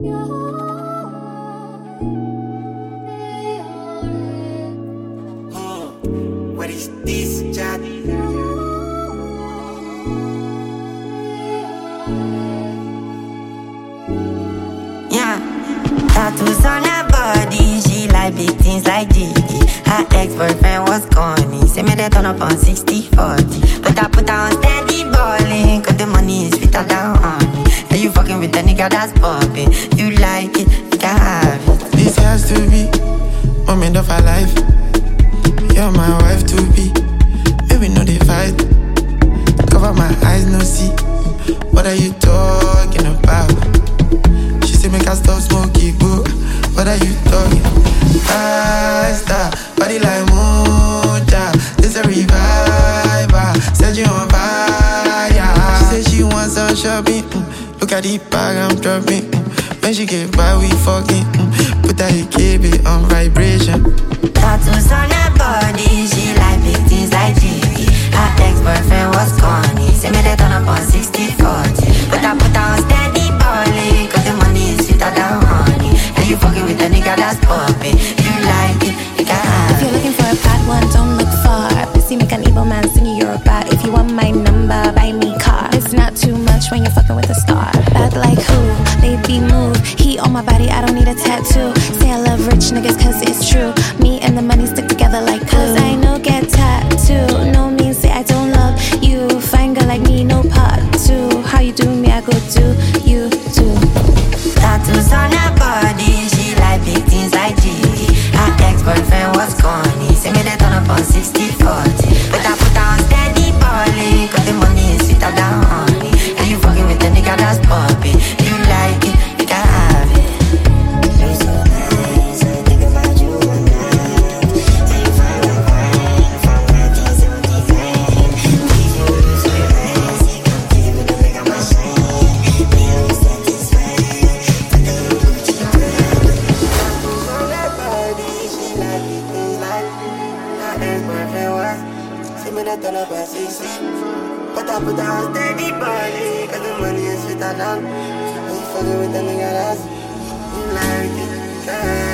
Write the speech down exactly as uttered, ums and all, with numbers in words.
What is this, chat? Yeah, tattoos on her body, she like big things like Gigi. Her ex-boyfriend was corny, say me they turn up on sixty forty. But I put her on steady balling, cause the money is sweeter than honey. And you fucking with a nigga that's popping, you like it, you can have it. This has to be moment of our life. You're my wife to be, maybe no they fight. Cover my eyes, no see. What are you talking about? She say make her stop smoking, boo. What are you talking? Faster, body like moja. This a revival, set you on fire. She say she wants some shopping. Mm. Look at the bag I'm dropping. Mm. When she get by, we fucking. Mm. Put that K B on vibration. Tattoos on her body, she like big things like Gigi. Her ex-boyfriend was corny, say me they turn up on sixty forty. But I put her on steady balling, cause the money is sweeter than honey. And you fucking with a nigga that's popping, you like it, you can have it. If you're looking for a bad one, don't look far. Pussy make an evil man sing you you're bad. If you want my number, buy me car. It's not too much when you're fucking with a star. Bad like who? Baby move. Heat on my body, I don't need a tattoo. Say I love rich niggas cause it's true. Me and the money stick together like glue. Cause I know get tattoo. No means say I don't love you. Fine girl like me, no part two. How you do me, I go do you too. Tattoos on her body, she like big things like Gigi. Her ex-boyfriend was corny, say me they turn up on sixty forty. But I put her on steady balling, cause the money is sweeter than honey. And you fucking with the nigga that's popping, you like it, you can have it. You're so nice, I think about you one night. Say you find a wine from nineteen seventy-nine. Leave you with this way nice, you come give it the ring on my shine. Me always satisfied, but the little Gucci on her body, she like big things like her ex-boyfriend was. Say me that turn up at sixty. But I put her on steady body, cause the money is sweeter than. And you fucking with the nigga that's, you like it, girl.